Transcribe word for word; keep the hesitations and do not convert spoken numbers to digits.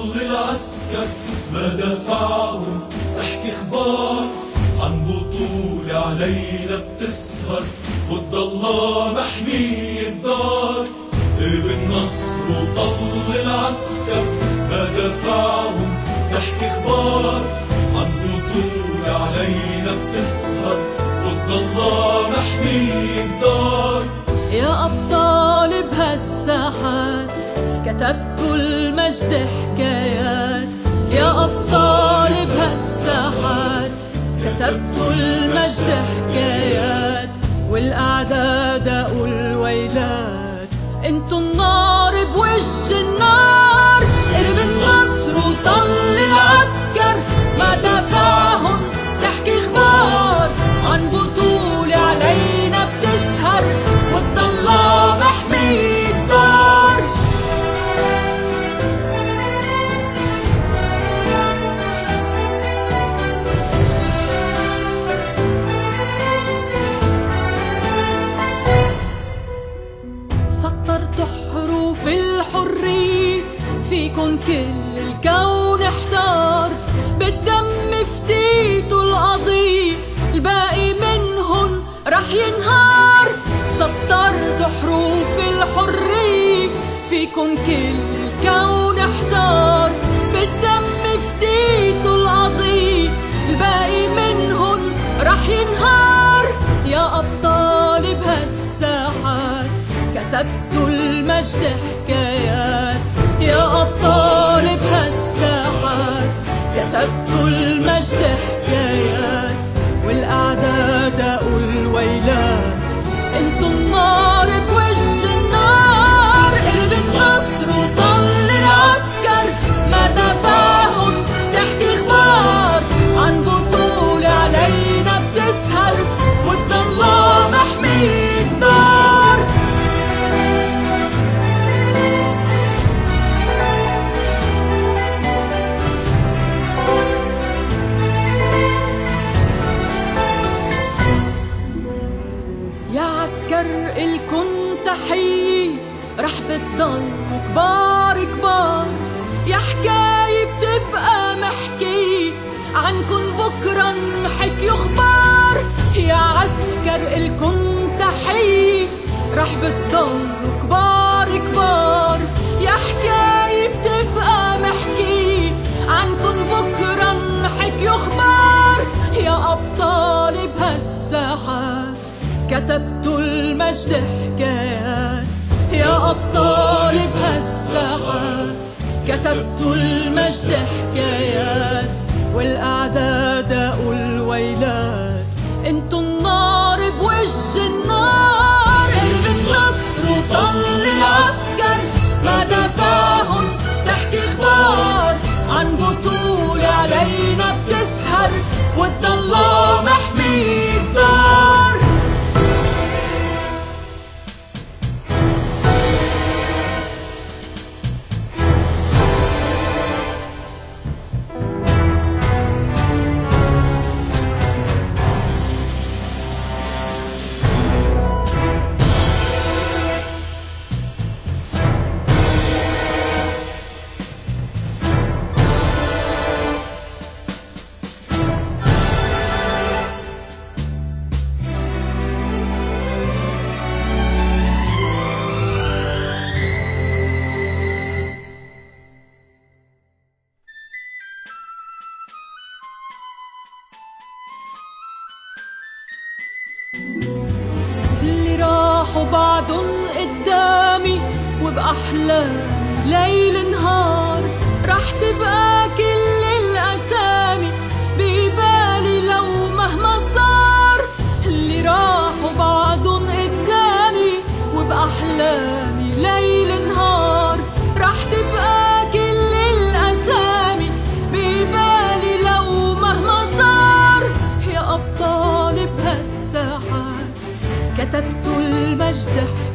وطل العسكر ما دافعهم، تحكي اخبار عن بطولة علينا بتسهر، وتضلها محمية الدار. قرب النصر وطل العسكر ما دافعهم، تحكي اخبار عن بطولة علينا بتسهر، وتضلها محمية الدار. يا أبطال بهالساحات كتبتوا المجد حكايات، يا أبطال بهالساحات كتبتوا المجد حكايات، والأعداء داقوا الويلات، انتوا النار بوش النار. قرب النصر وطل العسكر ما دافعهم، تحكي اخبار عن بطولة علينا بتسهر، وتضلها محمية الدار. سطرتوا حروف الحرية، فيكن كل الكون احتار، بالدم فتيتوا القضية، الباقي منهن رح ينهار. سطرتوا حروف الحرية، فيكن كل الكون احتار، بالدم فتيتوا القضية، الباقي منهن رح ينهار. يا أبطال بهالساحات كتبتوا المجد حكايات، يا أبطال بهالساحات كتبتوا المجد حكايات، والأعداء داقوا الويلات، انتوا النار بوش النار. قرب النصر وطل العسكر ما دافعهم، تحكي اخبار عن بطولة علينا بتسهر، وتضلها محمية الدار. يا عسكر الكن تحية، رح بتضلوا كبار كبار، يا حكاية بتبقى محكية، عنكن بكرة نحكي اخبار. يا عسكر الكن تحية، رح بتضلوا كبار كبار، يا حكاية بتبقى محكية، عنكن بكرة نحكي اخبار. يا أبطال بهالساحات كتبتوا المجد حكايات، يا أبطال بهالساحات كتبتوا المجد حكايات، والأعداء داقوا الويلات، انتوا النار بوش النار. قرب النصر وطل العسكر ما دافعهم، تحكي اخبار عن بطولة علينا بتسهر، وتضلها محمية الدار. اللي راحوا بعدن قدامي، وبأحلامي ليل نهار، رح تبقى كل الأسامي ببالي لو مهما صار. اللي راحوا بعدن قدامي، وبأحلامي ليل نهار، رح تبقى كل الأسامي ببالي لو مهما صار. يا أبطال بهالساحات كتبتوا المجد